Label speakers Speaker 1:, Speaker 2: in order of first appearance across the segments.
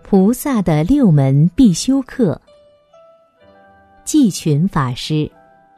Speaker 1: 菩萨的6门必修课。济群法师。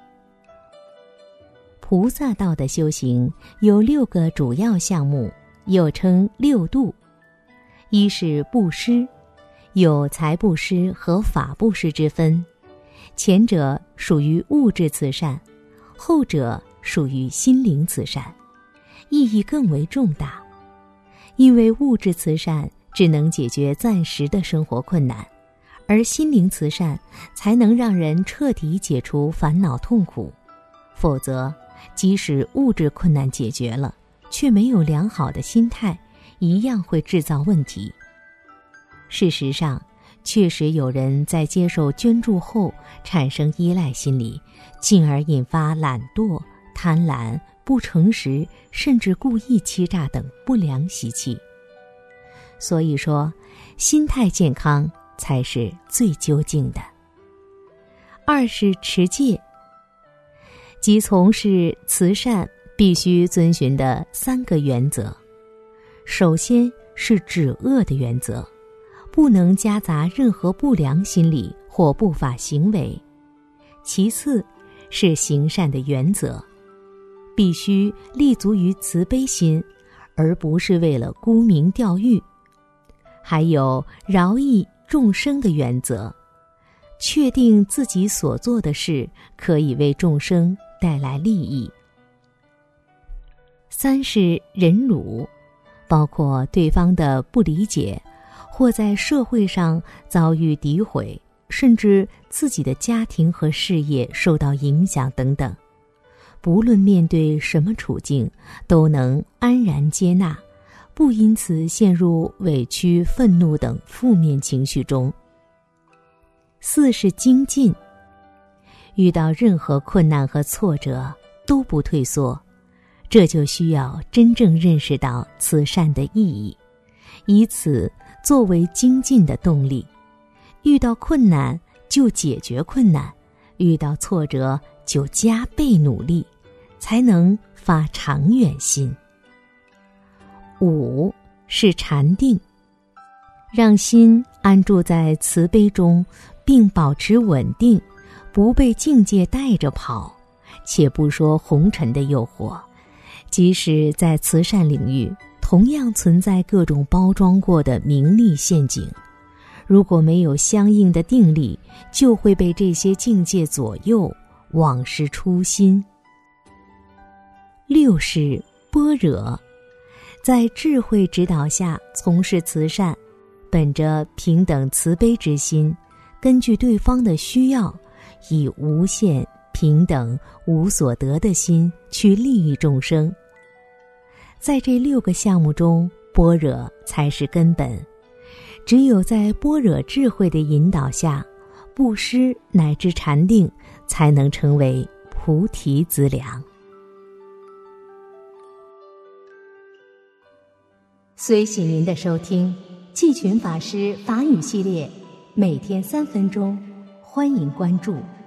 Speaker 1: 菩萨道的修行有6个主要项目，又称6度。一是布施，有财布施和法布施之分，前者属于物质慈善，后者属于心灵慈善，意义更为重大。因为物质慈善只能解决暂时的生活困难，而心灵慈善才能让人彻底解除烦恼痛苦。否则，即使物质困难解决了，却没有良好的心态，一样会制造问题。事实上，确实有人在接受捐助后产生依赖心理，进而引发懒惰、贪婪、不诚实，甚至故意欺诈等不良习气。所以说，心态健康才是最究竟的。二是持戒，即从事慈善必须遵循的3个原则。首先是止恶的原则，不能夹杂任何不良心理或不法行为。其次是行善的原则，必须立足于慈悲心，而不是为了沽名钓誉。还有饶益众生的原则，确定自己所做的事可以为众生带来利益。3是忍辱，包括对方的不理解，或在社会上遭遇诋毁，甚至自己的家庭和事业受到影响等等。不论面对什么处境，都能安然接纳，不因此陷入委屈、愤怒等负面情绪中。4是精进，遇到任何困难和挫折都不退缩，这就需要真正认识到慈善的意义，以此作为精进的动力。遇到困难就解决困难，遇到挫折就加倍努力，才能发长远心。5是禅定，让心安住在慈悲中，并保持稳定，不被境界带着跑。且不说红尘的诱惑，即使在慈善领域，同样存在各种包装过的名利陷阱。如果没有相应的定力，就会被这些境界左右，枉失初心。6是般若，在智慧指导下从事慈善，本着平等慈悲之心，根据对方的需要，以无限、平等、无所得的心去利益众生。在这6个项目中，般若才是根本。只有在般若智慧的引导下，布施乃至禅定才能成为菩提资粮。随喜您的收听，济群法师法语系列，每天3分钟，欢迎关注。